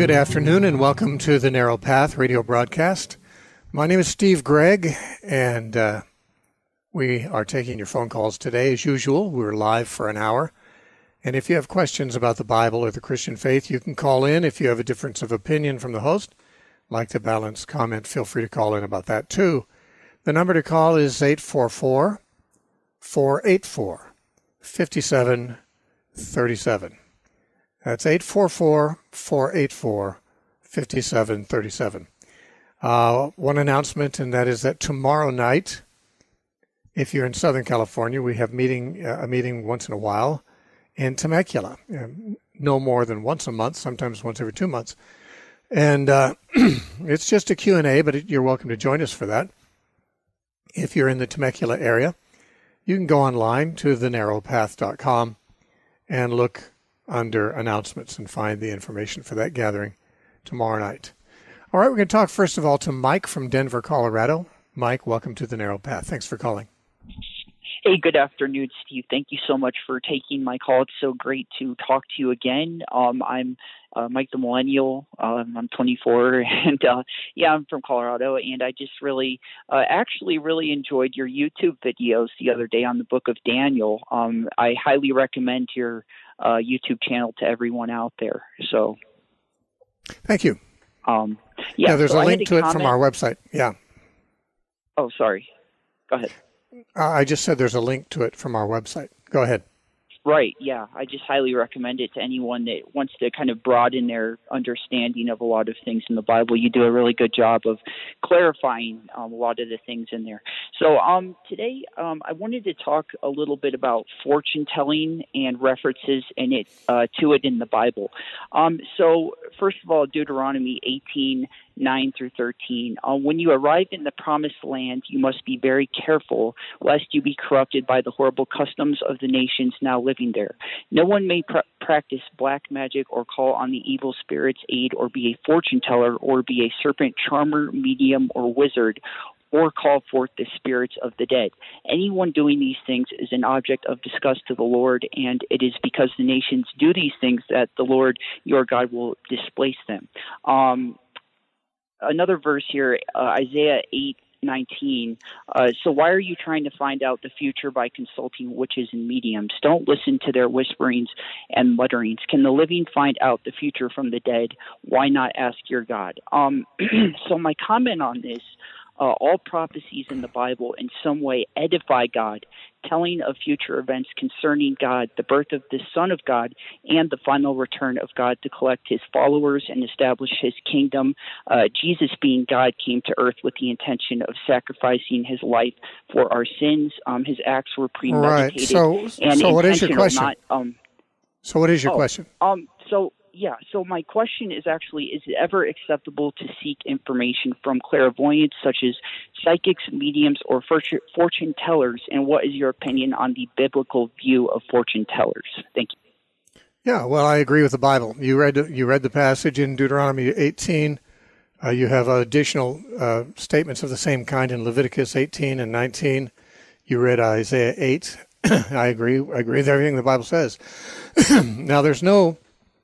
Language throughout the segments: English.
Good afternoon and welcome to the Narrow Path radio broadcast. My name is Steve Gregg, and we are taking your phone calls today. As usual, we're live for an hour. And if you have questions about the Bible or the Christian faith, you can call in. If you have a difference of opinion from the host, like to balance comment, feel free to call in about that too. The number to call is 844-484-5737. That's 844-484-5737. One announcement, and that is that tomorrow night, if you're in Southern California, we have a meeting once in a while in Temecula. No more than once a month, sometimes once every 2 months. And it's just a Q&A, but you're welcome to join us for that. If you're in the Temecula area, you can go online to thenarrowpath.com and look under announcements and find the information for that gathering tomorrow night. All right, we're going to talk first of all to Mike from Denver, Colorado. Mike, welcome to the Narrow Path. Thanks for calling. Hey, good afternoon, Steve. Thank you so much for taking my call. It's so great to talk to you again. I'm Mike the Millennial. I'm 24, and I'm from Colorado. And I just really enjoyed your YouTube videos the other day on the Book of Daniel. I highly recommend your YouTube channel to everyone out there. So, thank you. There's a link to it from our website. Yeah. Oh, sorry. Go ahead. I just said there's a link to it from our website. Go ahead. Right, yeah. I just highly recommend it to anyone that wants to kind of broaden their understanding of a lot of things in the Bible. You do a really good job of clarifying a lot of the things in there. So today I wanted to talk a little bit about fortune telling and references to it in the Bible. So first of all, Deuteronomy 18:9-13. When you arrive in the promised land, you must be very careful lest you be corrupted by the horrible customs of the nations now living there. No one may practice black magic or call on the evil spirit's aid or be a fortune teller or be a serpent charmer, medium, or wizard, or call forth the spirits of the dead. Anyone doing these things is an object of disgust to the Lord, and it is because the nations do these things that the Lord your God will displace them. Another verse here, Isaiah 8:19. So why are you trying to find out the future by consulting witches and mediums? Don't listen to their whisperings and mutterings. Can the living find out the future from the dead? Why not ask your God? So my comment on this, all prophecies in the Bible in some way edify God, telling of future events concerning God, the birth of the Son of God, and the final return of God to collect his followers and establish his kingdom. Jesus, being God, came to earth with the intention of sacrificing his life for our sins. His acts were premeditated. Right. So what is your question? So what is your question? So my question is actually, is it ever acceptable to seek information from clairvoyants such as psychics, mediums, or fortune tellers? And what is your opinion on the biblical view of fortune tellers? Thank you. Yeah, well, I agree with the Bible. You read the passage in Deuteronomy 18. You have additional statements of the same kind in Leviticus 18 and 19. You read Isaiah 8. I agree with everything the Bible says. Now, there's no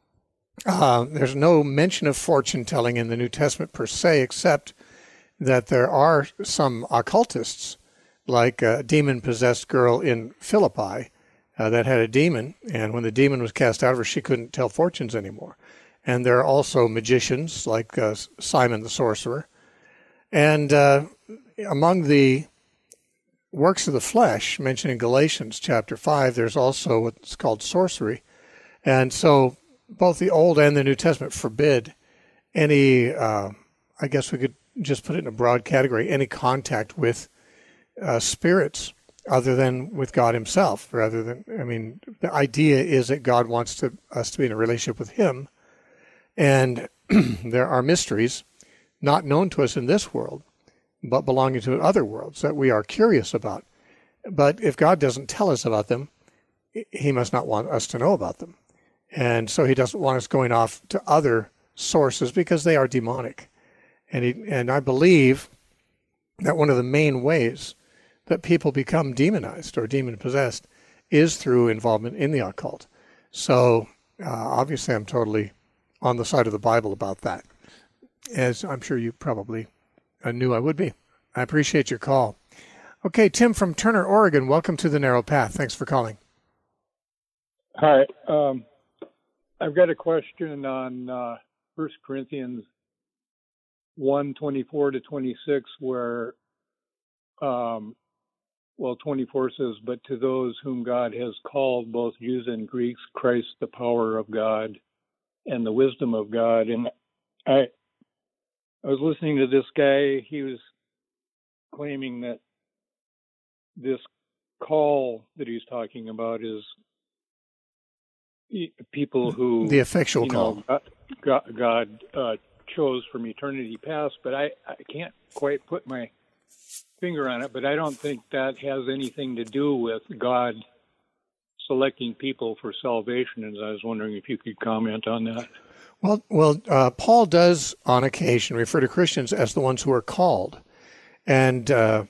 mention of fortune telling in the New Testament per se, except that there are some occultists, like a demon-possessed girl in Philippi that had a demon, and when the demon was cast out of her, she couldn't tell fortunes anymore. And there are also magicians, like Simon the sorcerer. And among the works of the flesh mentioned in Galatians chapter 5, there's also what's called sorcery. And so both the Old and the New Testament forbid any, I guess we could just put it in a broad category, any contact with spirits other than with God himself. The idea is that God wants us to be in a relationship with him. And there are mysteries not known to us in this world, but belonging to other worlds that we are curious about. But if God doesn't tell us about them, he must not want us to know about them. And so he doesn't want us going off to other sources because they are demonic. And I believe that one of the main ways that people become demonized or demon-possessed is through involvement in the occult. So obviously I'm totally on the side of the Bible about that, as I'm sure you probably knew I would be. I appreciate your call. Okay, Tim from Turner, Oregon, welcome to The Narrow Path. Thanks for calling. Hi. I've got a question on 1 Corinthians 1:24-26, where 24 says, "But to those whom God has called, both Jews and Greeks, Christ the power of God and the wisdom of God." And I was listening to this guy. He was claiming that this call that he's talking about is people who the effectual call God chose from eternity past, but I can't quite put my finger on it, but I don't think that has anything to do with God selecting people for salvation, and I was wondering if you could comment on that. Well, Paul does on occasion refer to Christians as the ones who are called, and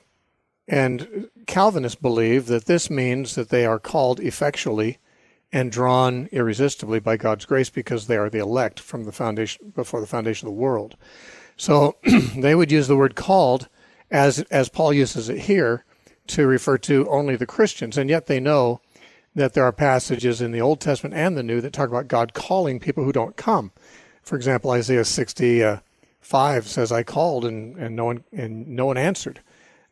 Calvinists believe that this means that they are called effectually and drawn irresistibly by God's grace because they are the elect from the foundation, before the foundation of the world. So they would use the word called as Paul uses it here to refer to only the Christians, and yet they know that there are passages in the Old Testament and the New that talk about God calling people who don't come. For example, Isaiah 65 says, "I called and no one answered."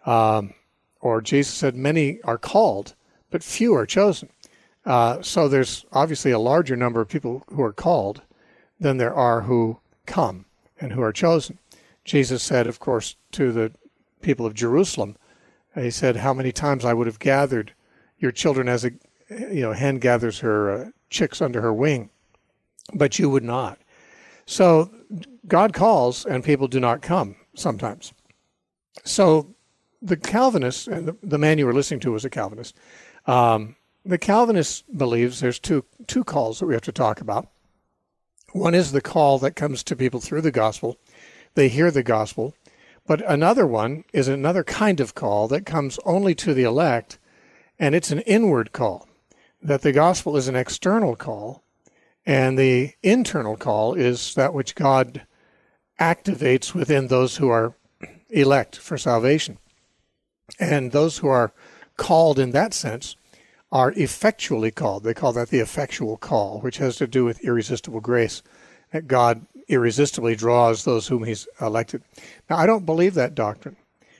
Or Jesus said, "Many are called, but few are chosen." So there's obviously a larger number of people who are called than there are who come and who are chosen. Jesus said, of course, to the people of Jerusalem, he said, "How many times I would have gathered your children as a hen gathers her chicks under her wing, but you would not." So God calls and people do not come sometimes. So the Calvinists, and the man you were listening to was a Calvinist, the Calvinist believes there's two calls that we have to talk about. One is the call that comes to people through the gospel. They hear the gospel. But another one is another kind of call that comes only to the elect, and it's an inward call, that the gospel is an external call, and the internal call is that which God activates within those who are elect for salvation. And those who are called in that sense are effectually called. They call that the effectual call, which has to do with irresistible grace, that God irresistibly draws those whom he's elected. Now, I don't believe that doctrine.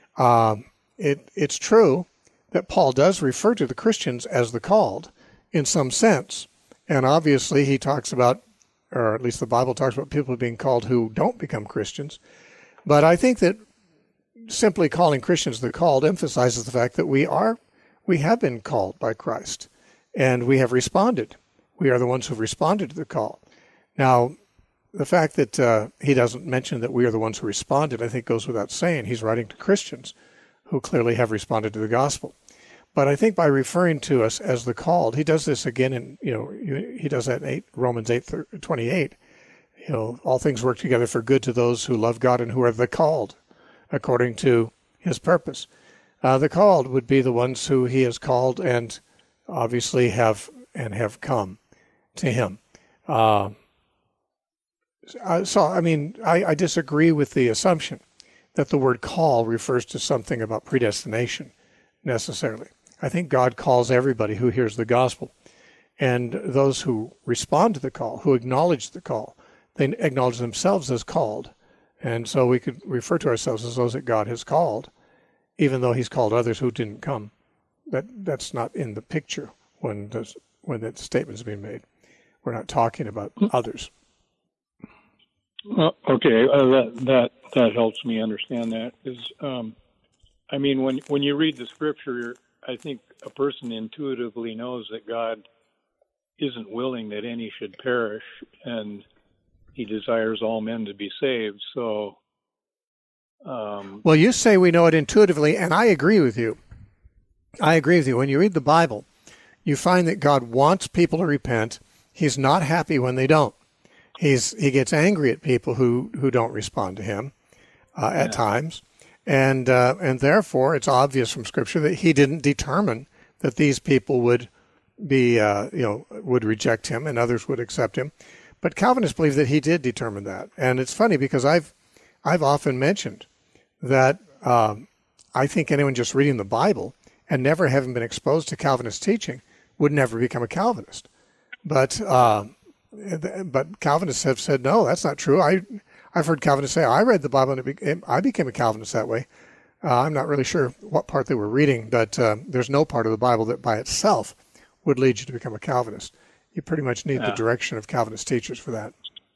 It's true that Paul does refer to the Christians as the called in some sense. And obviously he talks about, or at least the Bible talks about people being called who don't become Christians. But I think that simply calling Christians the called emphasizes the fact that we have been called by Christ, and we have responded. We are the ones who have responded to the call. Now, the fact that he doesn't mention that we are the ones who responded, I think goes without saying. He's writing to Christians who clearly have responded to the gospel. But I think by referring to us as the called, he does this again in, he does that in Romans 8:28. All things work together for good to those who love God and who are the called according to his purpose. The called would be the ones who he has called and obviously have come to him. I disagree with the assumption that the word call refers to something about predestination necessarily. I think God calls everybody who hears the gospel. And those who respond to the call, who acknowledge the call, they acknowledge themselves as called. And so we could refer to ourselves as those that God has called, even though he's called others who didn't come. That's not in the picture when that statement is being made. We're not talking about others. Well, okay, that helps me understand that. When you read the scripture, I think a person intuitively knows that God isn't willing that any should perish, and he desires all men to be saved. So, well, you say we know it intuitively, and I agree with you. When you read the Bible, you find that God wants people to repent. He's not happy when they don't. He gets angry at people who don't respond to him at times. And therefore, it's obvious from Scripture that he didn't determine that these people would be, would reject him and others would accept him. But Calvinists believe that he did determine that. And it's funny because I've often mentioned that I think anyone just reading the Bible and never having been exposed to Calvinist teaching would never become a Calvinist. But Calvinists have said, no, that's not true. I've heard Calvinists say, I read the Bible and I became a Calvinist that way. I'm not really sure what part they were reading, but there's no part of the Bible that by itself would lead you to become a Calvinist. You pretty much need the direction of Calvinist teachers for that.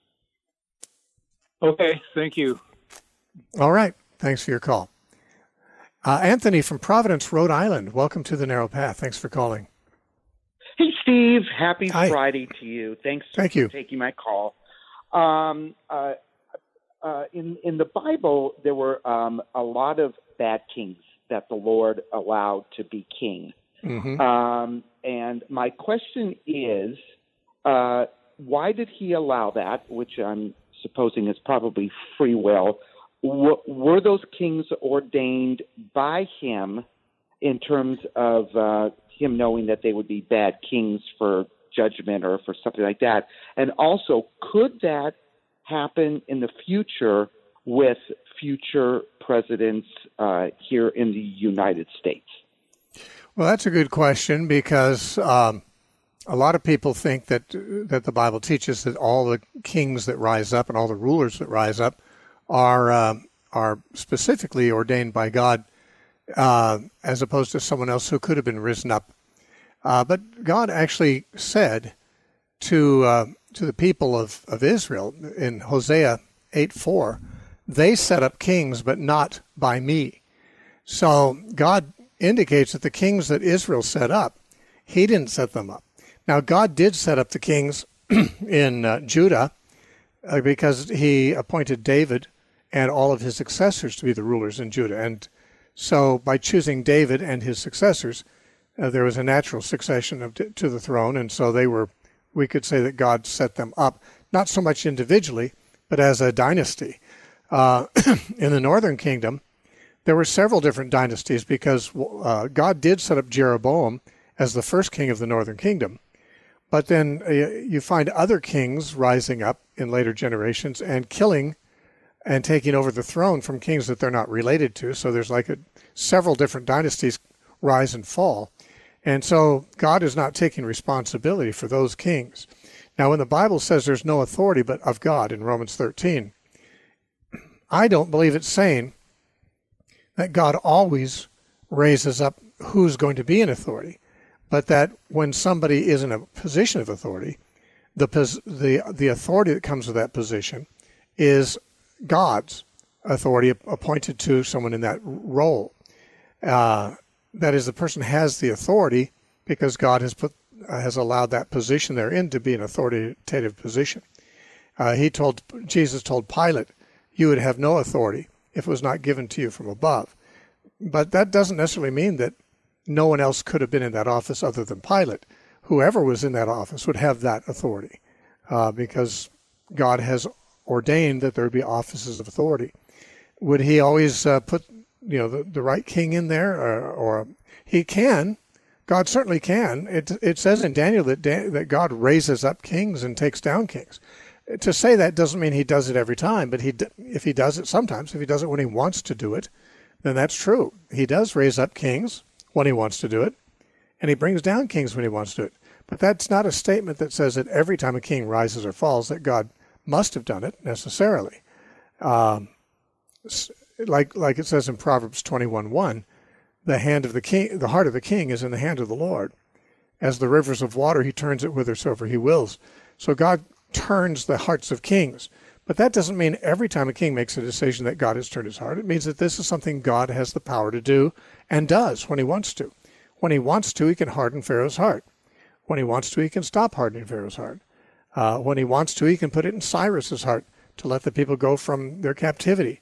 Okay, thank you. All right. Thanks for your call. Anthony from Providence, Rhode Island. Welcome to the Narrow Path. Thanks for calling. Hey, Steve. Happy Hi. Friday to you. Thank you for taking my call. In the Bible, there were a lot of bad kings that the Lord allowed to be king. Mm-hmm. And my question is, why did he allow that, which I'm supposing is probably free will? Were those kings ordained by him in terms of him knowing that they would be bad kings for judgment or for something like that? And also, could that happen in the future with future presidents here in the United States? Well, that's a good question because a lot of people think that the Bible teaches that all the kings that rise up and all the rulers that rise up are specifically ordained by God as opposed to someone else who could have been risen up. But God actually said to the people of Israel in Hosea 8:4, they set up kings, but not by me. So God indicates that the kings that Israel set up, he didn't set them up. Now, God did set up the kings in Judah because he appointed David and all of his successors to be the rulers in Judah. And so by choosing David and his successors, there was a natural succession to the throne. And so we could say that God set them up, not so much individually, but as a dynasty. In the northern kingdom, there were several different dynasties because God did set up Jeroboam as the first king of the northern kingdom. But then you find other kings rising up in later generations and killing and taking over the throne from kings that they're not related to. So there's several different dynasties rise and fall. And so God is not taking responsibility for those kings. Now, when the Bible says there's no authority but of God in Romans 13, I don't believe it's saying that God always raises up who's going to be in authority, but that when somebody is in a position of authority, the authority that comes with that position is God's authority appointed to someone in that role. That is, the person has the authority because God has allowed that position they're in to be an authoritative position. Jesus told Pilate, you would have no authority if it was not given to you from above. But that doesn't necessarily mean that no one else could have been in that office other than Pilate. Whoever was in that office would have that authority because God has ordained that there would be offices of authority. Would he always put the right king in there? Or he can. God certainly can. It says in Daniel that God raises up kings and takes down kings. To say that doesn't mean he does it every time, but if he does it sometimes, if he does it when he wants to do it, then that's true. He does raise up kings when he wants to do it, and he brings down kings when he wants to do it. But that's not a statement that says that every time a king rises or falls that God must have done it necessarily. Like it says in Proverbs 21:1, the heart of the king is in the hand of the Lord. As the rivers of water, he turns it whithersoever he wills. So God turns the hearts of kings. But that doesn't mean every time a king makes a decision that God has turned his heart. It means that this is something God has the power to do and does when he wants to. When he wants to, he can harden Pharaoh's heart. When he wants to, he can stop hardening Pharaoh's heart. When he wants to, he can put it in Cyrus's heart to let the people go from their captivity.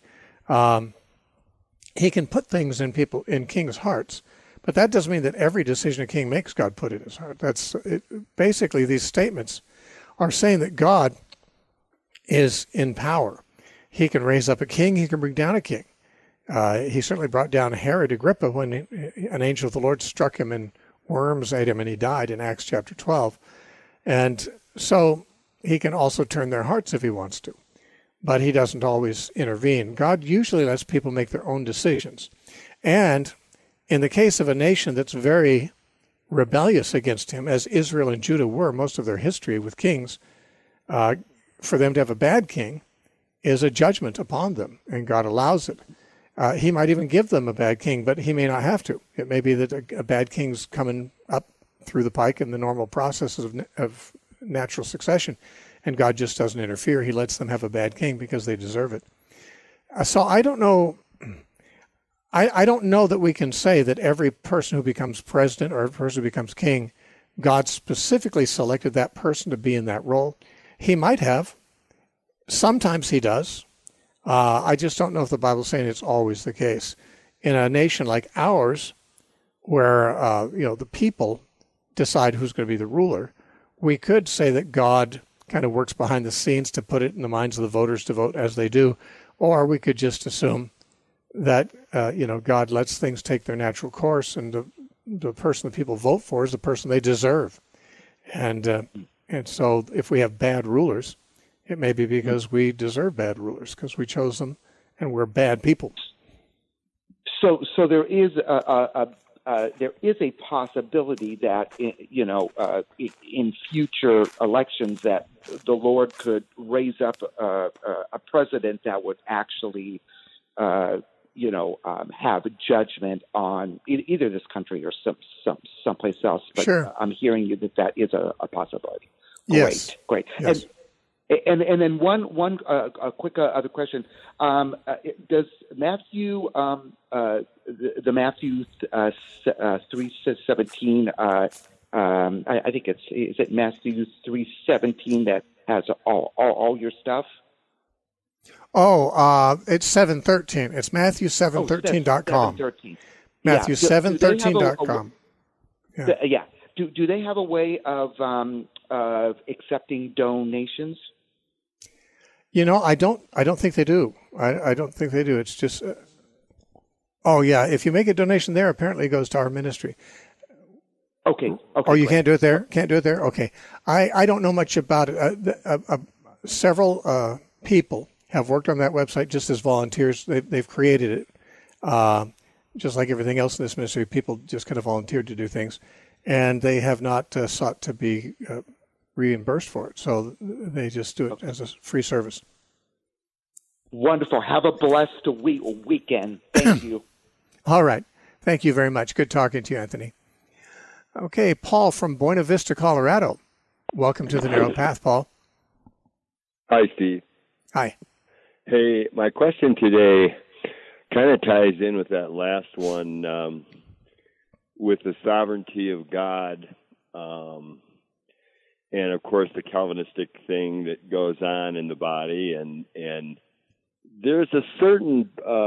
He can put things in kings' hearts, but that doesn't mean that every decision a king makes, God put in his heart. Basically, these statements are saying that God is in power. He can raise up a king. He can bring down a king. He certainly brought down Herod Agrippa when an angel of the Lord struck him and worms ate him and he died in Acts chapter 12. And so he can also turn their hearts if he wants to, but he doesn't always intervene. God usually lets people make their own decisions. And in the case of a nation that's very rebellious against him, as Israel and Judah were most of their history with kings, for them to have a bad king is a judgment upon them, and God allows it. He might even give them a bad king, but he may not have to. It may be that a bad king's coming up through the pike in the normal processes of natural succession, and God just doesn't interfere. He lets them have a bad king because they deserve it. So I don't know. I don't know that we can say that every person who becomes president or a person who becomes king, God specifically selected that person to be in that role. He might have. Sometimes he does. I just don't know if the Bible's saying it's always the case. In a nation like ours, where the people decide who's going to be the ruler, we could say that God kind of works behind the scenes to put it in the minds of the voters to vote as they do, or we could just assume that God lets things take their natural course, and the person that people vote for is the person they deserve. And so if we have bad rulers, it may be because we deserve bad rulers, because we chose them and we're bad people. So there is a possibility that in future elections that the Lord could raise up a president that would actually have a judgment on either this country or someplace else. But sure. I'm hearing you that is a possibility. Yes. Great. Yes. And then one quick other question: does Matthew the Matthew 3:17? I think is it Matthew 3:17 that has all your stuff? It's 7:13. It's Matthew7:13.com. 7:13. Matthew7:13.com. Yeah. Do they have a way of accepting donations? I don't think they do. I don't think they do. It's just, if you make a donation there, apparently it goes to our ministry. Okay. Oh, you can't do it there? Can't do it there? Okay. I don't know much about it. Several people have worked on that website just as volunteers. They've created it. Just like everything else in this ministry, people just kind of volunteered to do things. And they have not sought to be reimbursed for it. So they just do it as a free service. Wonderful. Have a blessed weekend. Thank you. All right. Thank you very much. Good talking to you, Anthony. Okay, Paul from Buena Vista, Colorado. Welcome to the Narrow Path, Paul. Hi, Steve. Hi. Hey, my question today kind of ties in with that last one, with the sovereignty of God, and of course the Calvinistic thing that goes on in the body, and there's a certain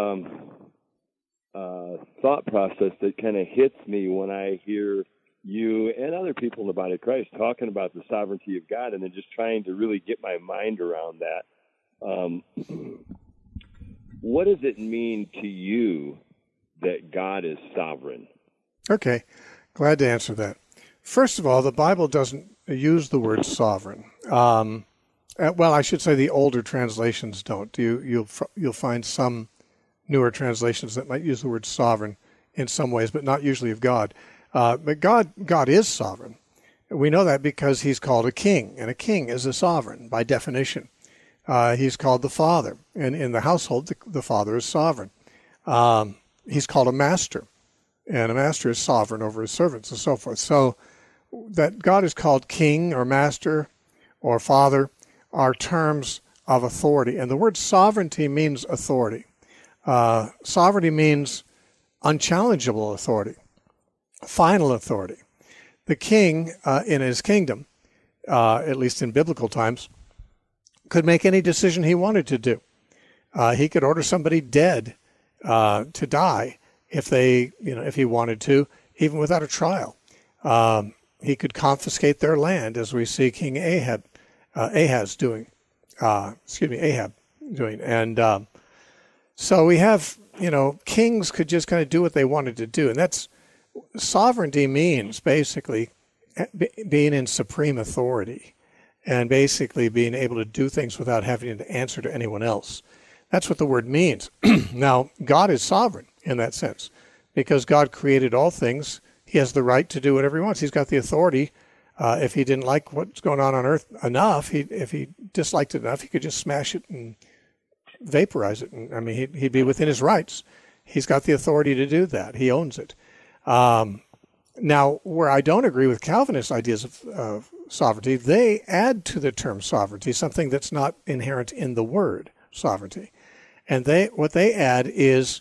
thought process that kind of hits me when I hear you and other people in the body of Christ talking about the sovereignty of God, and then just trying to really get my mind around that. What does it mean to you that God is sovereign? Okay, glad to answer that. First of all, the Bible doesn't use the word sovereign. I should say the older translations don't. You'll find some newer translations that might use the word sovereign in some ways, but not usually of God. But God is sovereign. We know that because he's called a king, and a king is a sovereign by definition. He's called the father, and in the household, the father is sovereign. He's called a master, and a master is sovereign over his servants and so forth. So that God is called king or master or father are terms of authority. And the word sovereignty means authority. Sovereignty means unchallengeable authority, final authority. The king in his kingdom, at least in biblical times, could make any decision he wanted to do. He could order somebody dead to die if he wanted to, even without a trial. He could confiscate their land, as we see King Ahab doing. And so we have, kings could just kind of do what they wanted to do. And that's sovereignty means basically being in supreme authority. and basically being able to do things without having to answer to anyone else. That's what the word means. Now, God is sovereign in that sense because God created all things. He has the right to do whatever he wants. He's got the authority. If he didn't like what's going on earth enough, if he disliked it enough, he could just smash it and vaporize it. And, I mean, he'd be within his rights. He's got the authority to do that. He owns it. Now, where I don't agree with Calvinist ideas of sovereignty, they add to the term sovereignty something that's not inherent in the word sovereignty. And what they add is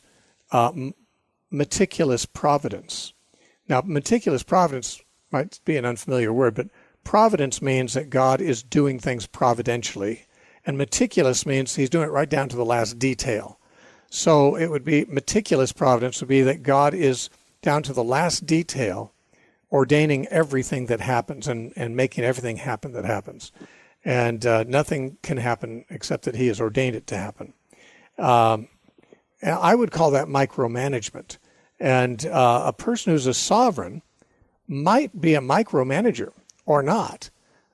meticulous providence. Now, meticulous providence might be an unfamiliar word, but providence means that God is doing things providentially, and meticulous means he's doing it right down to the last detail. So it would be meticulous providence would be that God is down to the last detail, ordaining everything that happens and making everything happen that happens. And nothing can happen except that he has ordained it to happen. And I would call that micromanagement. And a person who's a sovereign might be a micromanager or not.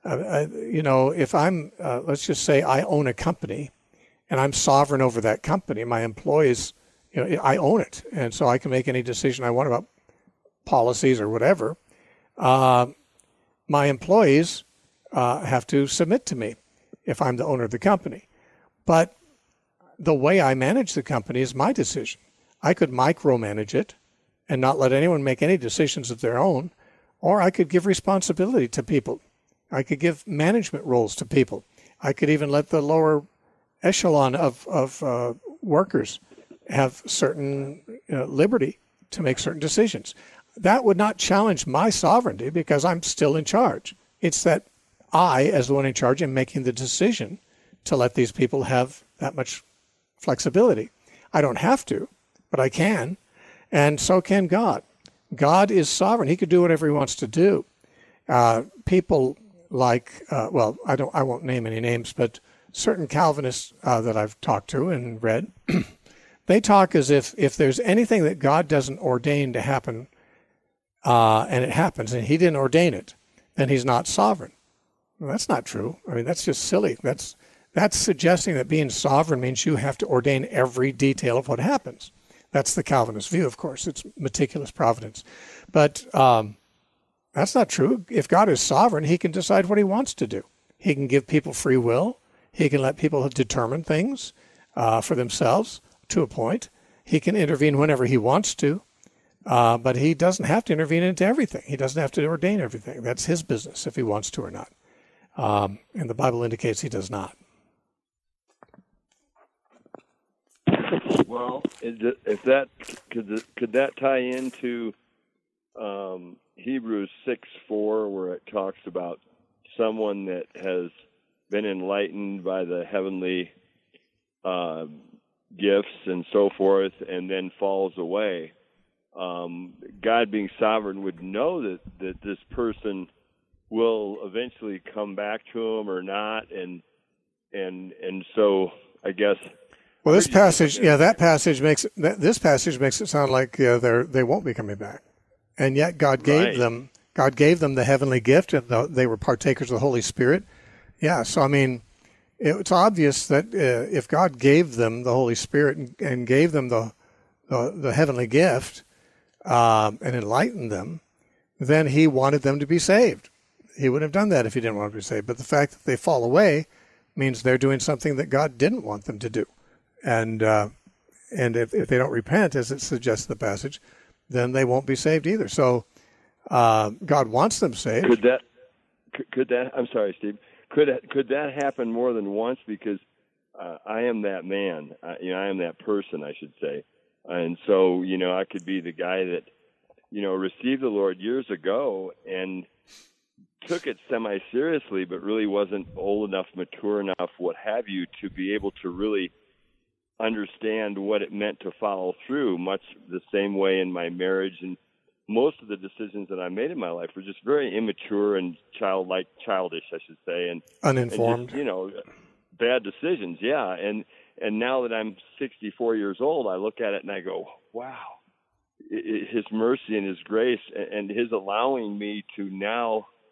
If I'm, let's just say I own a company and I'm sovereign over that company, my employees, I own it. And so I can make any decision I want about policies or whatever. My employees have to submit to me if I'm the owner of the company. But the way I manage the company is my decision. I could micromanage it and not let anyone make any decisions of their own, or I could give responsibility to people. I could give management roles to people. I could even let the lower echelon of workers have certain liberty to make certain decisions. That would not challenge my sovereignty because I'm still in charge. It's that I, as the one in charge, am making the decision to let these people have that much flexibility. I don't have to, but I can, and so can God. God is sovereign. He could do whatever he wants to do. People like, I won't name any names, but certain Calvinists that I've talked to and read, they talk as if there's anything that God doesn't ordain to happen, and it happens, and he didn't ordain it, then he's not sovereign. Well, that's not true. I mean, that's just silly. That's suggesting that being sovereign means you have to ordain every detail of what happens. That's the Calvinist view, of course. It's meticulous providence. But that's not true. If God is sovereign, he can decide what he wants to do. He can give people free will. He can let people determine things for themselves to a point. He can intervene whenever he wants to, but he doesn't have to intervene into everything. He doesn't have to ordain everything. That's his business if he wants to or not. And the Bible indicates he does not. Well, if that could that tie into Hebrews 6:4, where it talks about someone that has been enlightened by the heavenly gifts and so forth, and then falls away. God, being sovereign, would know that this person will eventually come back to him or not, and so I guess. Well, this passage makes it sound like they won't be coming back, and yet God gave them the heavenly gift, and they were partakers of the Holy Spirit. Yeah, so I mean, it's obvious that if God gave them the Holy Spirit and gave them the heavenly gift and enlightened them, then he wanted them to be saved. He wouldn't have done that if he didn't want them to be saved. But the fact that they fall away means they're doing something that God didn't want them to do. And if they don't repent, as it suggests in the passage, then they won't be saved either. So God wants them saved. Could that? I'm sorry, Steve. Could that happen more than once? Because I am that man. I am that person, I should say. And so, I could be the guy that, received the Lord years ago and took it semi-seriously, but really wasn't old enough, mature enough, what have you, to be able to really understand what it meant to follow through, much the same way in my marriage. And most of the decisions that I made in my life were just very immature and childish, I should say, and uninformed. And just, bad decisions. Yeah. And now that I'm 64 years old, I look at it and I go, wow, his mercy and his grace and his allowing me to now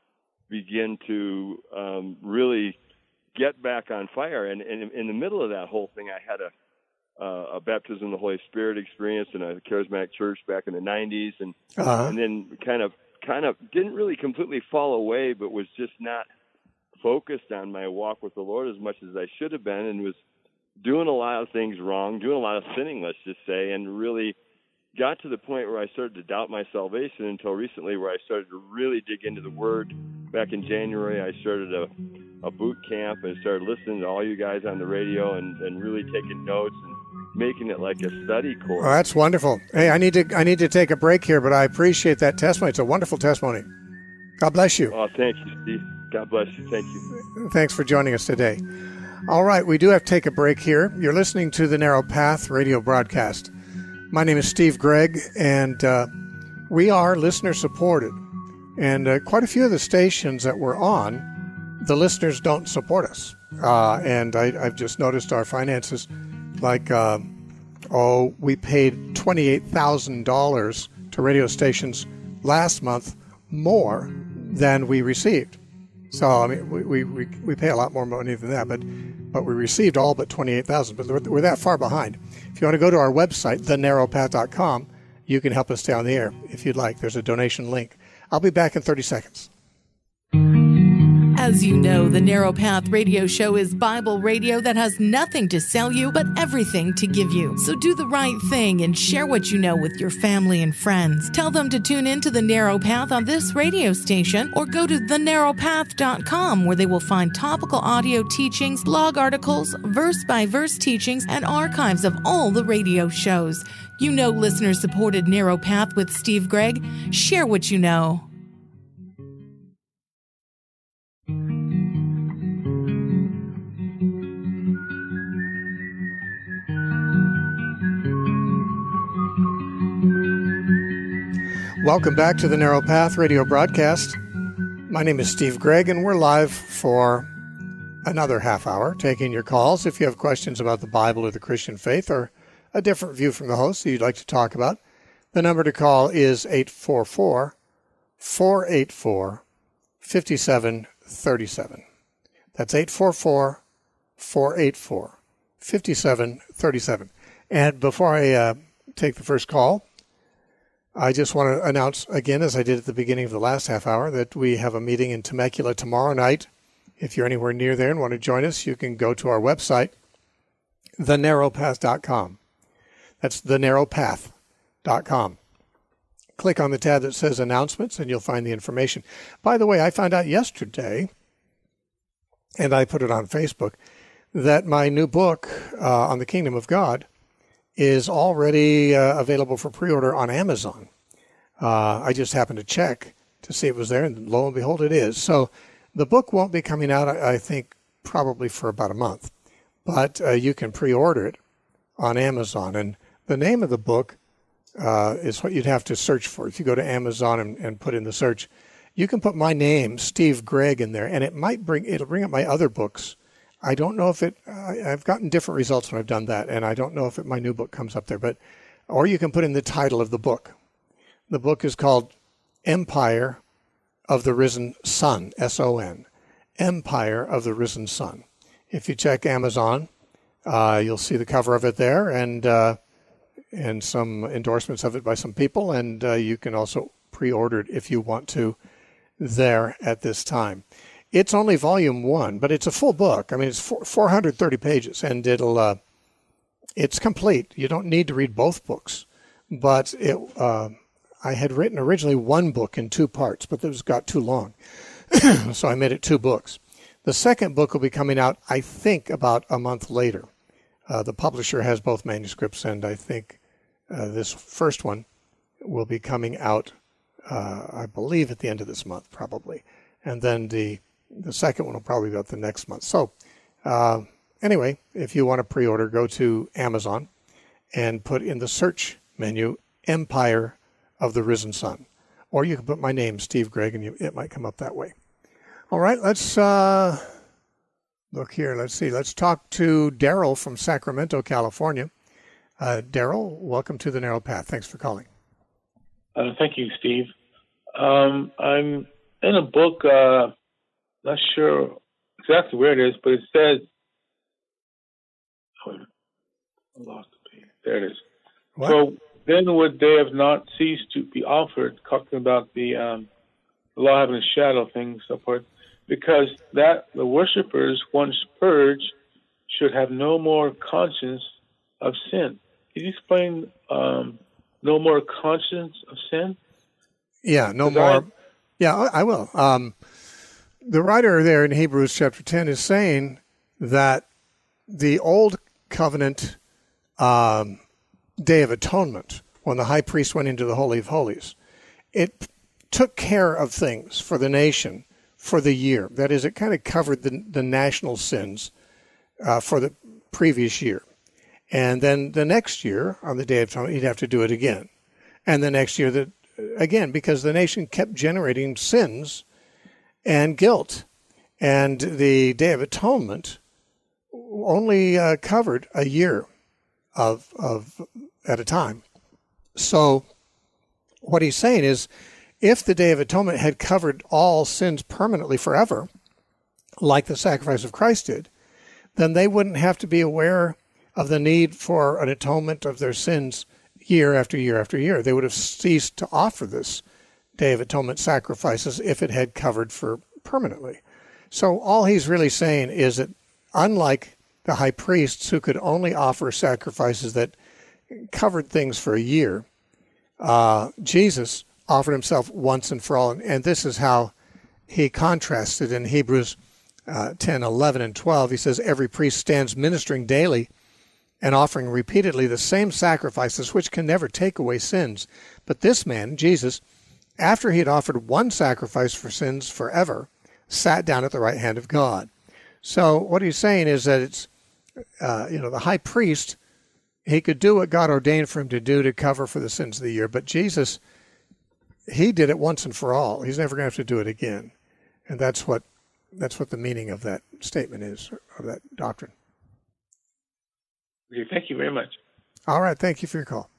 begin to really get back on fire. And in the middle of that whole thing, I had a baptism of the Holy Spirit experience in a charismatic church back in the 90s, and then kind of didn't really completely fall away, but was just not focused on my walk with the Lord as much as I should have been, and was doing a lot of things wrong, doing a lot of sinning, let's just say, and really got to the point where I started to doubt my salvation until recently, where I started to really dig into the Word. Back in January, I started a boot camp and started listening to all you guys on the radio and really taking notes and making it like a study course. Oh, that's wonderful. Hey, I need to take a break here, but I appreciate that testimony. It's a wonderful testimony. God bless you. Oh, thank you, Steve. God bless you. Thank you. Thanks for joining us today. All right, we do have to take a break here. You're listening to the Narrow Path radio broadcast. My name is Steve Gregg, and we are listener-supported. And quite a few of the stations that we're on, the listeners don't support us. And I've just noticed our finances, like, we paid $28,000 to radio stations last month, more than we received. So, I mean, we pay a lot more money than that, but we received all but $28,000. But we're that far behind. If you want to go to our website, thenarrowpath.com, you can help us stay on the air if you'd like. There's a donation link. I'll be back in 30 seconds. As you know, the Narrow Path radio show is Bible radio that has nothing to sell you, but everything to give you. So do the right thing and share what you know with your family and friends. Tell them to tune in to the Narrow Path on this radio station, or go to thenarrowpath.com, where they will find topical audio teachings, blog articles, verse-by-verse teachings, and archives of all the radio shows. You know, listener-supported Narrow Path with Steve Gregg. Share what you know. Welcome back to the Narrow Path radio broadcast. My name is Steve Gregg, and we're live for another half hour, taking your calls. If you have questions about the Bible or the Christian faith, or a different view from the host that you'd like to talk about, the number to call is 844-484-5737. That's 844-484-5737. And before I take the first call, I just want to announce again, as I did at the beginning of the last half hour, that we have a meeting in Temecula tomorrow night. If you're anywhere near there and want to join us, you can go to our website, thenarrowpath.com. That's thenarrowpath.com. Click on the tab that says Announcements, and you'll find the information. By the way, I found out yesterday, and I put it on Facebook, that my new book on the Kingdom of God is already available for pre-order on Amazon. I just happened to check to see it was there, and lo and behold, it is. So the book won't be coming out, I think, probably for about a month. But you can pre-order it on Amazon. And the name of the book is what you'd have to search for. If you go to Amazon and put in the search, you can put my name, Steve Gregg, in there, and it'll bring up my other books. I don't know if I've gotten different results when I've done that, and I don't know if my new book comes up there, or you can put in the title of the book. The book is called Empire of the Risen Son, S-O-N, Empire of the Risen Son. If you check Amazon, you'll see the cover of it there, and some endorsements of it by some people, and you can also pre-order it if you want to there at this time. It's only volume 1, but it's a full book. I mean, it's 430 pages, and it's complete. You don't need to read both books. But I had written originally one book in 2 parts, but it got too long. So I made it 2 books. The second book will be coming out, I think, about a month later. The publisher has both manuscripts, and I think this first one will be coming out, I believe, at the end of this month, probably. And then the second one will probably be out the next month. So anyway, if you want to pre-order, go to Amazon and put in the search menu, Empire of the Risen Son. Or you can put my name, Steve Gregg, and it might come up that way. All right, let's look here. Let's see. Let's talk to Daryl from Sacramento, California. Daryl, welcome to the Narrow Path. Thanks for calling. Thank you, Steve. I'm in a book, not sure exactly where it is, but it says, I lost the page. There it is. What? So then would they have not ceased to be offered, talking about the law having a shadow thing, so forth, because that the worshippers, once purged, should have no more conscience of sin. Can you explain no more conscience of sin? Yeah, no more. Yeah, I will. The writer there in Hebrews chapter 10 is saying that the old covenant Day of Atonement, when the high priest went into the Holy of Holies, it took care of things for the nation for the year. That is, it kind of covered the national sins for the previous year. And then the next year, on the Day of Atonement, he'd have to do it again. And the next year, again, because the nation kept generating sins and guilt. And the Day of Atonement only covered a year of at a time. So what he's saying is, if the Day of Atonement had covered all sins permanently forever, like the sacrifice of Christ did, then they wouldn't have to be aware of the need for an atonement of their sins year after year after year. They would have ceased to offer this Day of Atonement sacrifices if it had covered for permanently. So all he's really saying is that unlike the high priests who could only offer sacrifices that covered things for a year, Jesus offered himself once and for all. And this is how he contrasted in Hebrews 10, 11, and 12. He says, every priest stands ministering daily and offering repeatedly the same sacrifices which can never take away sins. But this man, Jesus, after he had offered one sacrifice for sins forever, sat down at the right hand of God. So what he's saying is that it's, the high priest, he could do what God ordained for him to do to cover for the sins of the year. But Jesus, he did it once and for all. He's never going to have to do it again. And that's what the meaning of that statement is, of that doctrine. Okay, thank you very much. All right, thank you for your call.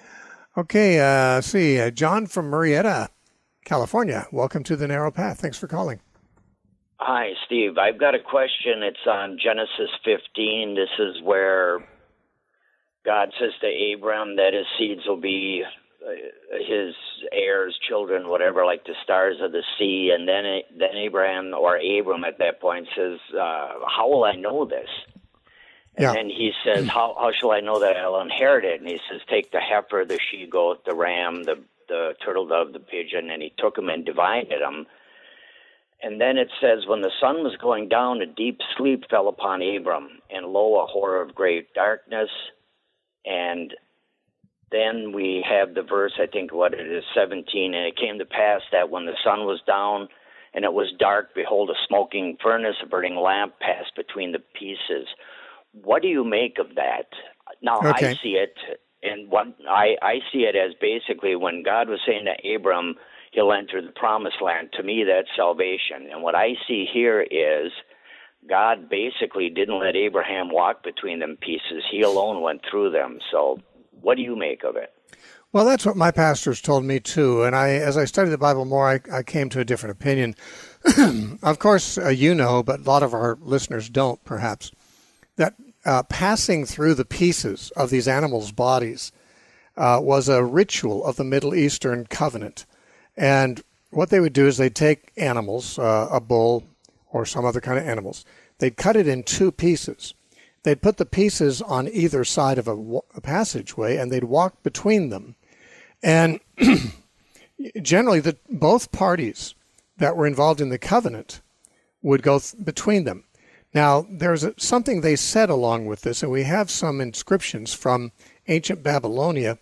Okay, John from Murrieta, California. Welcome to the Narrow Path. Thanks for calling. Hi, Steve. I've got a question. It's on Genesis 15. This is where God says to Abram that his seeds will be his heirs, children, whatever, like the stars of the sea. And then Abraham, or Abram at that point, says, how will I know this? And then he says, how shall I know that I'll inherit it? And he says, take the heifer, the she-goat, the ram, the turtle dove, the pigeon. And he took them and divided them. And then it says, when the sun was going down, a deep sleep fell upon Abram, and lo, a horror of great darkness. And then we have the verse, I think what it is, 17, and it came to pass that when the sun was down and it was dark, behold, a smoking furnace, a burning lamp passed between the pieces. What do you make of that? Now, I see it, and what I see it as basically when God was saying to Abram, he'll enter the promised land. To me, that's salvation. And what I see here is God basically didn't let Abraham walk between them pieces. He alone went through them. So what do you make of it? Well, that's what my pastors told me, too. And as I studied the Bible more, I came to a different opinion. Of course, but a lot of our listeners don't, perhaps, that passing through the pieces of these animals' bodies was a ritual of the Middle Eastern covenant. And what they would do is they'd take animals, a bull or some other kind of animals. They'd cut it in two pieces. They'd put the pieces on either side of a passageway, and they'd walk between them. And generally, both parties that were involved in the covenant would go between them. Now, there's something they said along with this, and we have some inscriptions from ancient Babylonia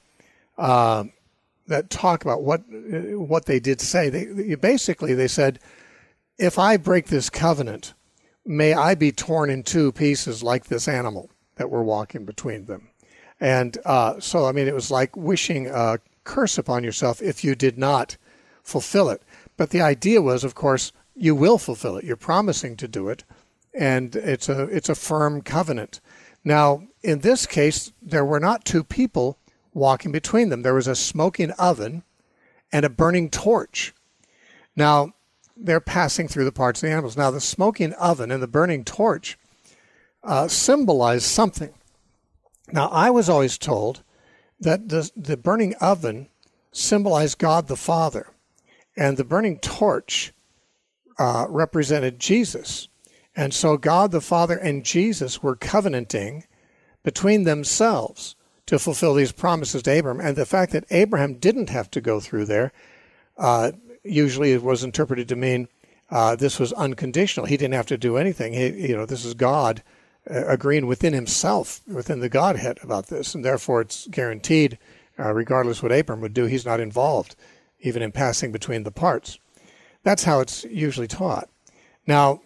that talk about what they did say. They said, if I break this covenant, may I be torn in two pieces like this animal that we're walking between them. And so, it was like wishing a curse upon yourself if you did not fulfill it. But the idea was, of course, you will fulfill it. You're promising to do it, and it's a firm covenant. Now, in this case, there were not two people walking between them. There was a smoking oven and a burning torch. Now, they're passing through the parts of the animals. Now, the smoking oven and the burning torch symbolize something. Now, I was always told that the burning oven symbolized God the Father, and the burning torch represented Jesus. And so God the Father and Jesus were covenanting between themselves to fulfill these promises to Abraham. And the fact that Abraham didn't have to go through there, usually it was interpreted to mean this was unconditional. He didn't have to do anything. This is God agreeing within himself, within the Godhead about this, and therefore it's guaranteed, regardless what Abraham would do, he's not involved, even in passing between the parts. That's how it's usually taught. Now,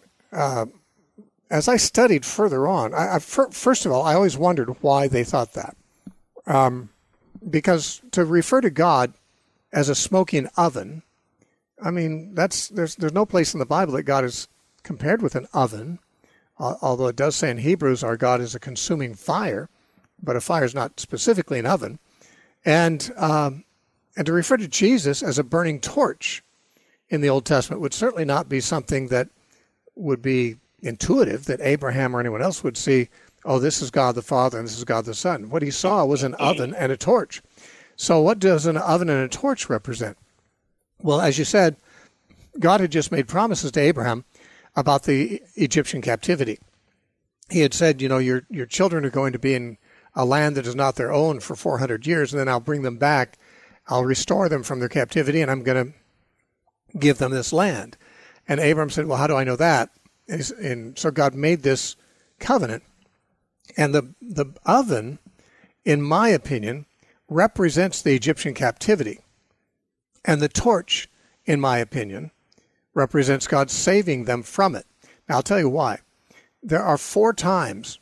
as I studied further on, first of all, I always wondered why they thought that. Because to refer to God as a smoking oven, I mean, there's no place in the Bible that God is compared with an oven, although it does say in Hebrews our God is a consuming fire, but a fire is not specifically an oven. And to refer to Jesus as a burning torch in the Old Testament would certainly not be something that would be intuitive, that Abraham or anyone else would see, oh, this is God the Father and this is God the Son. What he saw was an oven and a torch. So what does an oven and a torch represent? Well, as you said, God had just made promises to Abraham about the Egyptian captivity. He had said, your children are going to be in a land that is not their own for 400 years, and then I'll bring them back. I'll restore them from their captivity, and I'm going to give them this land. And Abraham said, well, how do I know that? And so God made this covenant. And the oven, in my opinion, represents the Egyptian captivity. And the torch, in my opinion, represents God saving them from it. Now, I'll tell you why. There are three times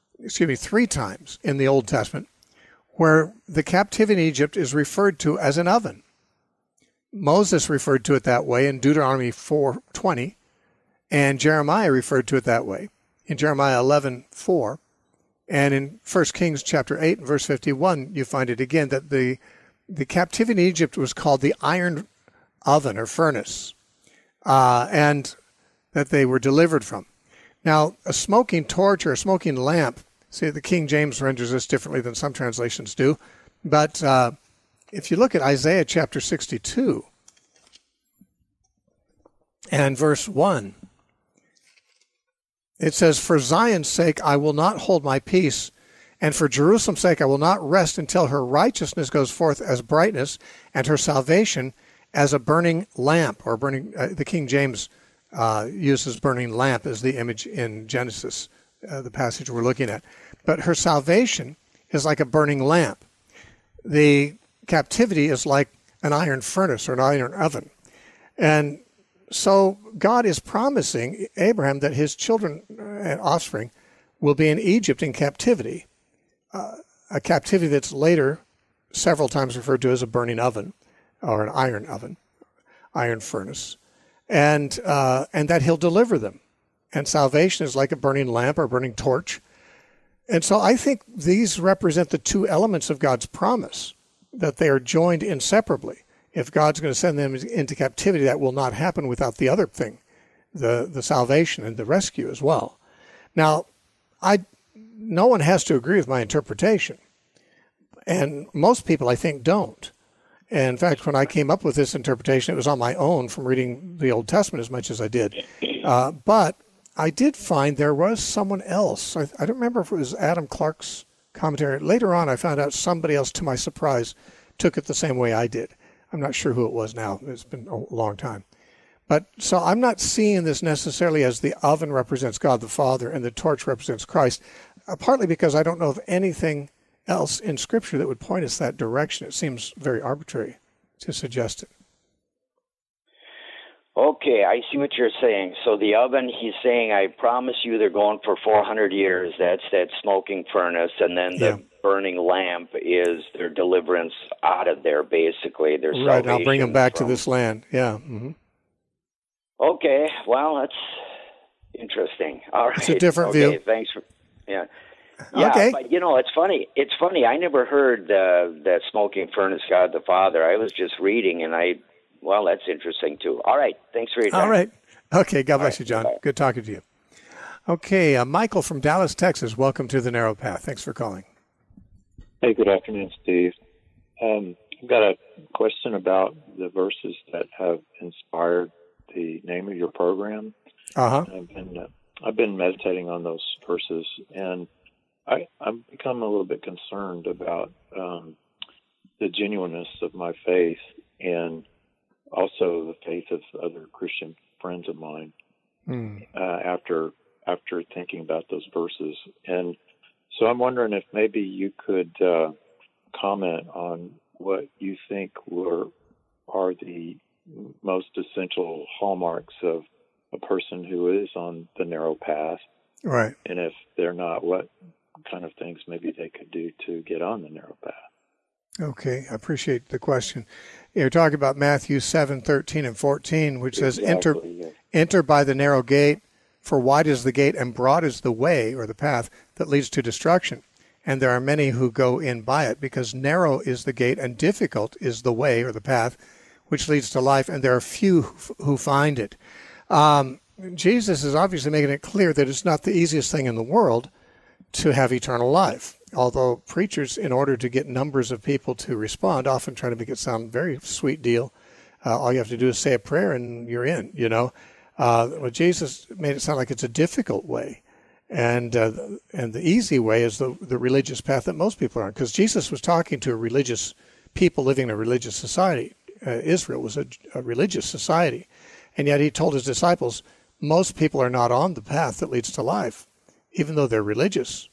in the Old Testament where the captivity in Egypt is referred to as an oven. Moses referred to it that way in Deuteronomy 4:20, and Jeremiah referred to it that way in Jeremiah 11:4, and in 1 Kings chapter 8 and verse 51, you find it again, that the captivity in Egypt was called the iron oven or furnace, and that they were delivered from. Now, a smoking torch or a smoking lamp, see, the King James renders this differently than some translations do, but if you look at Isaiah chapter 62 and verse 1, it says, for Zion's sake I will not hold my peace, and for Jerusalem's sake I will not rest until her righteousness goes forth as brightness, and her salvation as a burning lamp, or burning. The King James uses burning lamp as the image in Genesis, the passage we're looking at. But her salvation is like a burning lamp. The captivity is like an iron furnace or an iron oven. And so God is promising Abraham that his children and offspring will be in Egypt in captivity, a captivity that's later several times referred to as a burning oven or an iron furnace, and that he'll deliver them. And salvation is like a burning lamp or a burning torch. And so I think these represent the two elements of God's promise, that they are joined inseparably. If God's going to send them into captivity, that will not happen without the other thing, the salvation and the rescue as well. Now, no one has to agree with my interpretation, and most people, I think, don't. And in fact, when I came up with this interpretation, it was on my own from reading the Old Testament as much as I did. But I did find there was someone else. I don't remember if it was Adam Clark's commentary. Later on, I found out somebody else, to my surprise, took it the same way I did. I'm not sure who it was now. It's been a long time. But so I'm not seeing this necessarily as the oven represents God the Father and the torch represents Christ, partly because I don't know of anything else in Scripture that would point us that direction. It seems very arbitrary to suggest it. Okay, I see what you're saying. So the oven, he's saying, I promise you they're going for 400 years. That's that smoking furnace. And then the burning lamp is their deliverance out of there, basically. Their salvation. Right, I'll bring them back to this land. Yeah. Mm-hmm. Okay, well, that's interesting. All right. It's a different view. Thanks for, yeah, okay. But, it's funny. It's funny. I never heard that smoking furnace, God the Father. I was just reading, and I Well, that's interesting, too. All right. Thanks for your time. All right. Okay. God bless you, John. Bye. Good talking to you. Okay. Michael from Dallas, Texas. Welcome to The Narrow Path. Thanks for calling. Hey, good afternoon, Steve. I've got a question about the verses that have inspired the name of your program. Uh-huh. I've been meditating on those verses, and I've become a little bit concerned about the genuineness of my faith and also the faith of other Christian friends of mine after thinking about those verses. And so I'm wondering if maybe you could comment on what you think are the most essential hallmarks of a person who is on the narrow path. Right. And if they're not, what kind of things maybe they could do to get on the narrow path. Okay, I appreciate the question. You're talking about Matthew 7:13 and 14, which says, Enter by the narrow gate, for wide is the gate and broad is the way, or the path, that leads to destruction. And there are many who go in by it, because narrow is the gate and difficult is the way, or the path, which leads to life, and there are few who find it. Jesus is obviously making it clear that it's not the easiest thing in the world to have eternal life. Although preachers, in order to get numbers of people to respond, often try to make it sound very sweet deal. All you have to do is say a prayer and you're in, you know. Well, Jesus made it sound like it's a difficult way. And the easy way is the religious path that most people are on. Because Jesus was talking to religious people living in a religious society. Israel was a religious society. And yet he told his disciples, most people are not on the path that leads to life, even though they're religious.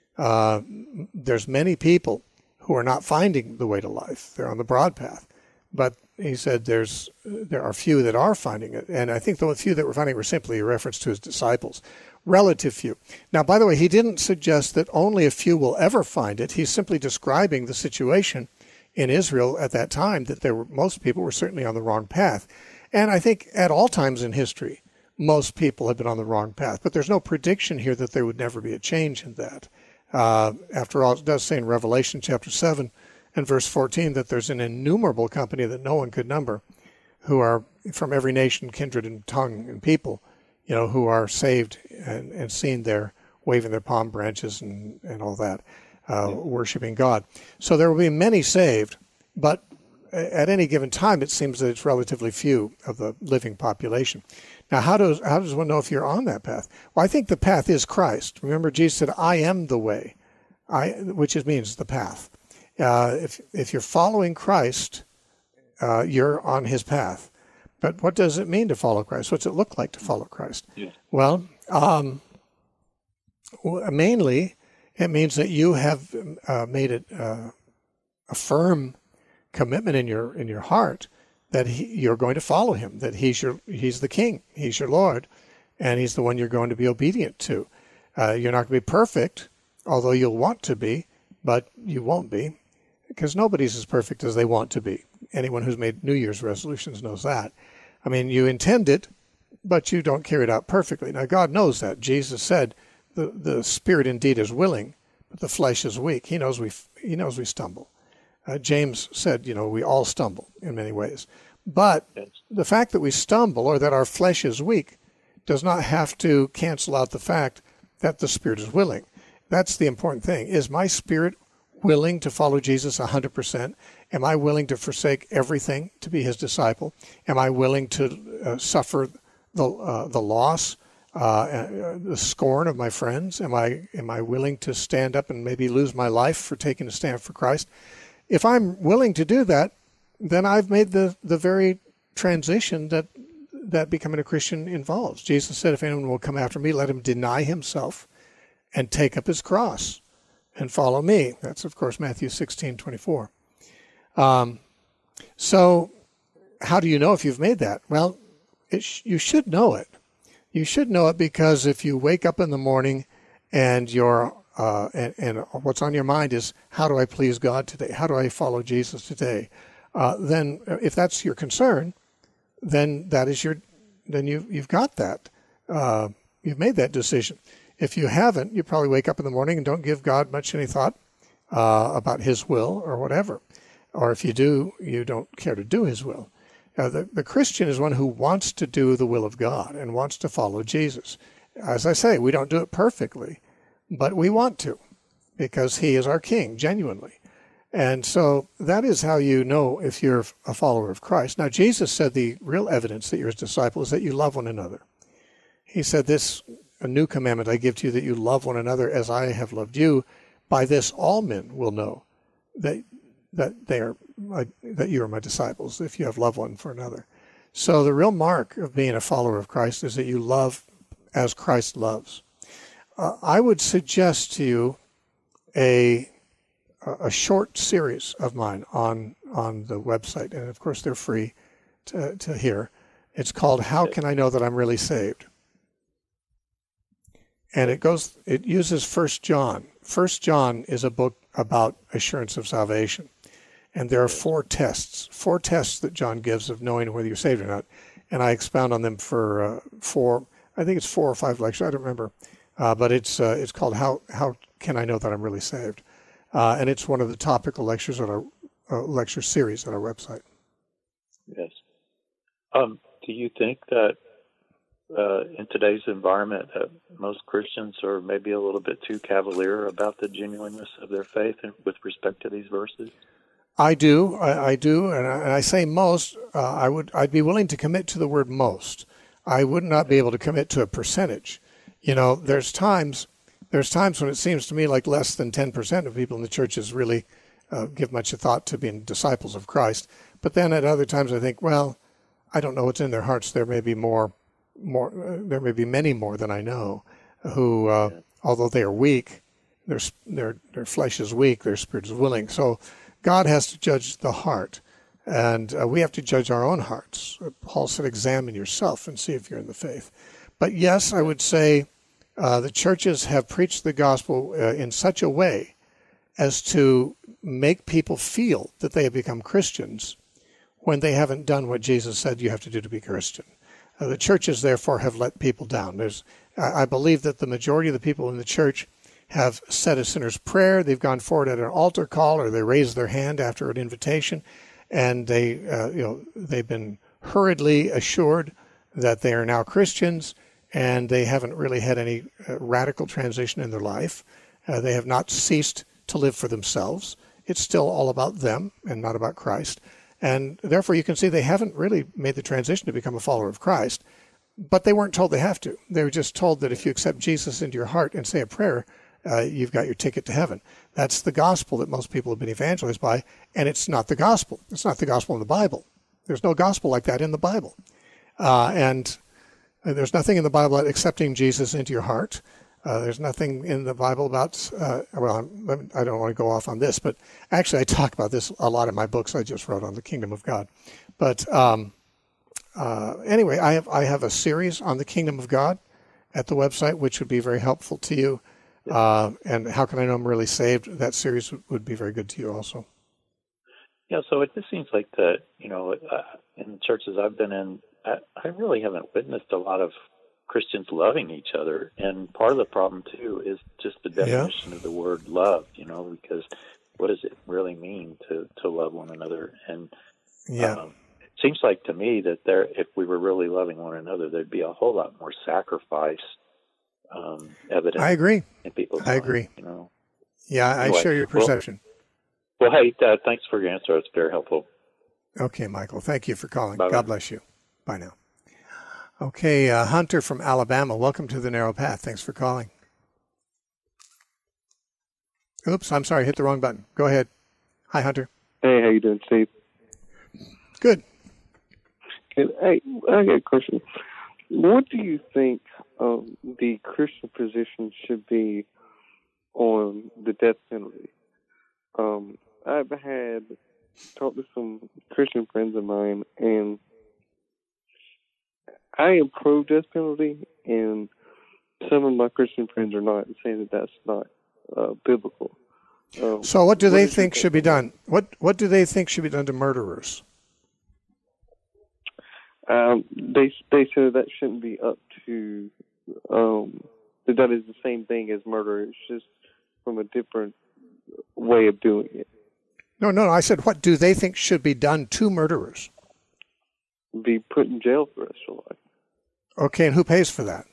There's many people who are not finding the way to life. They're on the broad path. But he said there are few that are finding it. And I think the few that were finding it were simply a reference to his disciples. Relative few. Now, by the way, he didn't suggest that only a few will ever find it. He's simply describing the situation in Israel at that time, that most people were certainly on the wrong path. And I think at all times in history, most people have been on the wrong path. But there's no prediction here that there would never be a change in that. After all, it does say in Revelation chapter 7 and verse 14 that there's an innumerable company that no one could number, who are from every nation, kindred, and tongue and people, you know, who are saved and seen there waving their palm branches and all that, worshiping God. So there will be many saved, but at any given time, it seems that it's relatively few of the living population. Now, how does one know if you're on that path? Well, I think the path is Christ. Remember, Jesus said, I am the way, which means the path. If you're following Christ, you're on his path. But what does it mean to follow Christ? What's it look like to follow Christ? Yeah. Well, mainly, it means that you have made it a firm commitment in your heart that you're going to follow him, that he's the king, he's your Lord, and he's the one you're going to be obedient to. You're not going to be perfect, although you'll want to be, but you won't be, because nobody's as perfect as they want to be. Anyone who's made New Year's resolutions knows that. I mean, you intend it, but you don't carry it out perfectly. Now, God knows that. Jesus said, the spirit indeed is willing, but the flesh is weak. He knows we stumble. James said, we all stumble in many ways. But the fact that we stumble or that our flesh is weak does not have to cancel out the fact that the spirit is willing. That's the important thing. Is my spirit willing to follow Jesus 100%? Am I willing to forsake everything to be his disciple? Am I willing to suffer the loss, the scorn of my friends? Am I willing to stand up and maybe lose my life for taking a stand for Christ? If I'm willing to do that, then I've made the very transition that becoming a Christian involves. Jesus said, if anyone will come after me, let him deny himself and take up his cross and follow me. That's, of course, Matthew 16:24. So how do you know if you've made that? Well, you should know it. You should know it because if you wake up in the morning and you're and what's on your mind is, how do I please God today? How do I follow Jesus today? Then if that's your concern, then you've got that. You've made that decision. If you haven't, you probably wake up in the morning and don't give God much any thought about his will or whatever. Or if you do, you don't care to do his will. The Christian is one who wants to do the will of God and wants to follow Jesus. As I say, we don't do it perfectly, but we want to because he is our king, genuinely. And so that is how you know if you're a follower of Christ. Now, Jesus said the real evidence that you're his disciple is that you love one another. He said, a new commandment I give to you, that you love one another as I have loved you. By this all men will know that you are my disciples, if you have love one for another. So the real mark of being a follower of Christ is that you love as Christ loves. I would suggest to you a short series of mine on the website, and of course they're free to hear. It's called How Can I Know That I'm Really Saved? And it uses 1 John. 1 John is a book about assurance of salvation. And there are four tests that John gives of knowing whether you're saved or not. And I expound on them for I think it's 4 or 5 lectures, I don't remember. But it's called How Can I Know That I'm Really Saved? And it's one of the topical lectures on our lecture series on our website. Yes. Do you think that in today's environment that most Christians are maybe a little bit too cavalier about the genuineness of their faith with respect to these verses? I do, and I say most. I'd be willing to commit to the word most. I would not be able to commit to a percentage. There's times when it seems to me like less than 10% of people in the churches really give much thought to being disciples of Christ. But then at other times I think, well, I don't know what's in their hearts. There may be there may be many more than I know who, although they are weak, their flesh is weak, their spirit is willing. So God has to judge the heart, and we have to judge our own hearts. Paul said, examine yourself and see if you're in the faith. But yes, I would say the churches have preached the gospel in such a way as to make people feel that they have become Christians when they haven't done what Jesus said you have to do to be Christian. The churches, therefore, have let people down. I believe that the majority of the people in the church have said a sinner's prayer. They've gone forward at an altar call, or they raised their hand after an invitation, and they've been hurriedly assured that they are now Christians, and they haven't really had any radical transition in their life. They have not ceased to live for themselves. It's still all about them and not about Christ. And therefore, you can see they haven't really made the transition to become a follower of Christ, but they weren't told they have to. They were just told that if you accept Jesus into your heart and say a prayer, you've got your ticket to heaven. That's the gospel that most people have been evangelized by, and it's not the gospel. It's not the gospel in the Bible. There's no gospel like that in the Bible. And there's nothing in the Bible about accepting Jesus into your heart. There's nothing in the Bible about, I don't want to go off on this, but actually I talk about this a lot in my books I just wrote on the kingdom of God. But anyway, I have a series on the kingdom of God at the website, which would be very helpful to you. And How Can I Know I'm Really Saved? That series would be very good to you also. Yeah, so it just seems like that, in the churches I've been in, I really haven't witnessed a lot of Christians loving each other. And part of the problem, too, is just the definition of the word love, because what does it really mean to love one another? And it seems like to me that if we were really loving one another, there'd be a whole lot more sacrifice evident. I agree. In people's I agree. lives, Yeah, anyway, I share your perception. Well, hey, thanks for your answer. It's very helpful. Okay, Michael. Thank you for calling. Bye-bye. God bless you. Bye now. Okay, Hunter from Alabama. Welcome to the Narrow Path. Thanks for calling. Oops, I'm sorry. Hit the wrong button. Go ahead. Hi, Hunter. Hey, how you doing, Steve? Good. Hey, I got a question. What do you think the Christian position should be on the death penalty? I've talked to some Christian friends of mine, and I am pro death penalty, and some of my Christian friends are not, and saying that that's not biblical. So what do they think should be done? What do they think should be done to murderers? They said that shouldn't be up to that is the same thing as murder. It's just from a different way of doing it. No. I said, what do they think should be done to murderers? be put in jail for the rest of their life. Okay, and who pays for that?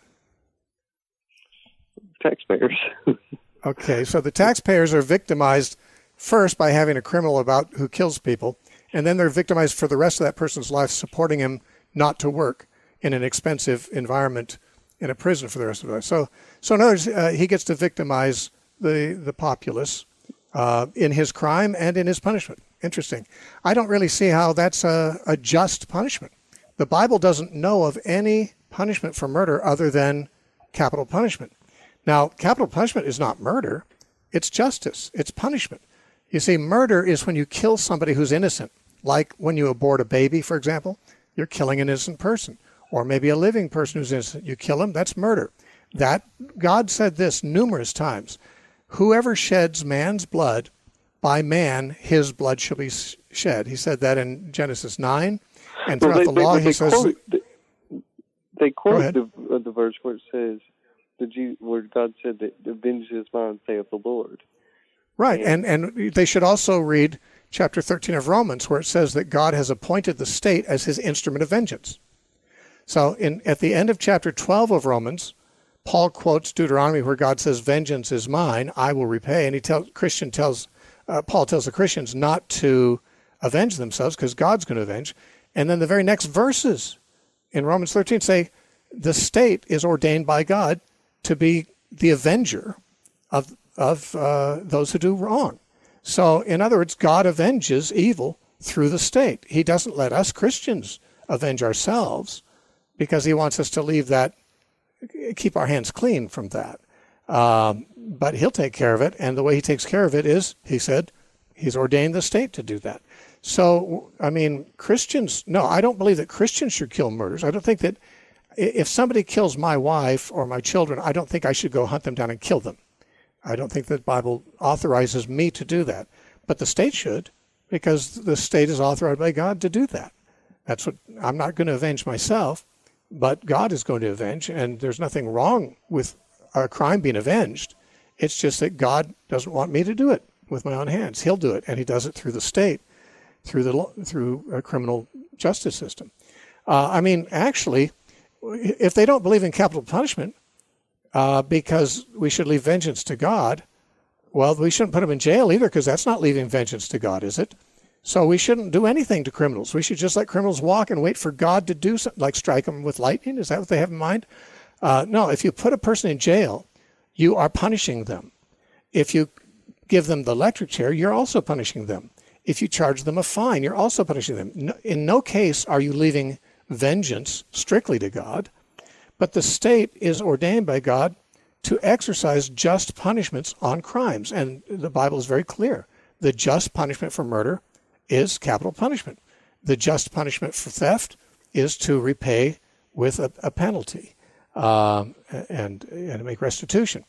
Taxpayers. Okay, so the taxpayers are victimized first by having a criminal about who kills people, and then they're victimized for the rest of that person's life, supporting him not to work in an expensive environment in a prison for the rest of their life. So in other words, he gets to victimize the populace in his crime and in his punishment. Interesting. I don't really see how that's a just punishment. The Bible doesn't know of any punishment for murder other than capital punishment. Now, capital punishment is not murder. It's justice. It's punishment. You see, murder is when you kill somebody who's innocent, like when you abort a baby, for example. You're killing an innocent person, or maybe a living person who's innocent. You kill him, that's murder. That God said this numerous times. Whoever sheds man's blood, by man his blood shall be shed. He said that in Genesis 9. And throughout the law, he says... They quote the verse where it says, where God said that the vengeance is mine, saith the Lord. Right, and they should also read chapter 13 of Romans, where it says that God has appointed the state as his instrument of vengeance. So at the end of chapter 12 of Romans, Paul quotes Deuteronomy, where God says, vengeance is mine, I will repay. And Paul tells the Christians not to avenge themselves because God's going to avenge. And then the very next verses in Romans 13 say, the state is ordained by God to be the avenger of those who do wrong. So, in other words, God avenges evil through the state. He doesn't let us Christians avenge ourselves because he wants us to leave that, keep our hands clean from that. But he'll take care of it, and the way he takes care of it is, he said, he's ordained the state to do that. So, I mean, Christians, no, I don't believe that Christians should kill murderers. I don't think that if somebody kills my wife or my children, I don't think I should go hunt them down and kill them. I don't think the Bible authorizes me to do that. But the state should, because the state is authorized by God to do that. That's what, I'm not going to avenge myself, but God is going to avenge, and there's nothing wrong with a crime being avenged. It's just that God doesn't want me to do it with my own hands. He'll do it, and he does it through the state, through a criminal justice system. I mean, actually, if they don't believe in capital punishment, because we should leave vengeance to God, well, we shouldn't put them in jail either, because that's not leaving vengeance to God, is it? So we shouldn't do anything to criminals. We should just let criminals walk and wait for God to do something, like strike them with lightning. Is that what they have in mind? No, if you put a person in jail, you are punishing them. If you give them the electric chair, you're also punishing them. If you charge them a fine, you're also punishing them. In no case are you leaving vengeance strictly to God, but the state is ordained by God to exercise just punishments on crimes. And the Bible is very clear. The just punishment for murder is capital punishment. The just punishment for theft is to repay with a penalty and make restitution.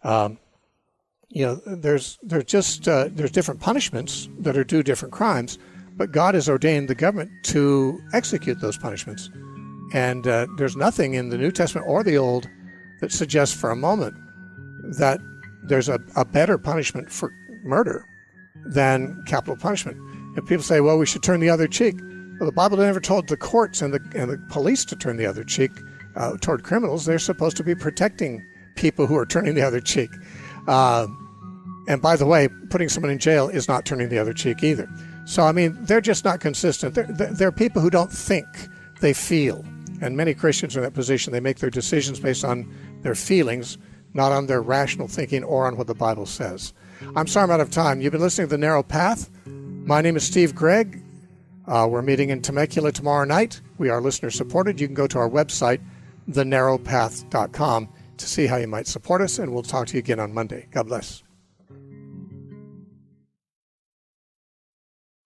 There's different punishments that are due different crimes, but God has ordained the government to execute those punishments. And there's nothing in the New Testament or the Old that suggests for a moment that there's a better punishment for murder than capital punishment. If people say, well, we should turn the other cheek, well, the Bible never told the courts and the police to turn the other cheek toward criminals. They're supposed to be protecting people who are turning the other cheek. And by the way, putting someone in jail is not turning the other cheek either. So, I mean, they're just not consistent. They're people who don't think, they feel. And many Christians are in that position. They make their decisions based on their feelings, not on their rational thinking or on what the Bible says. I'm sorry I'm out of time. You've been listening to The Narrow Path. My name is Steve Gregg. We're meeting in Temecula tomorrow night. We are listener supported. You can go to our website, thenarrowpath.com, to see how you might support us, and we'll talk to you again on Monday. God bless.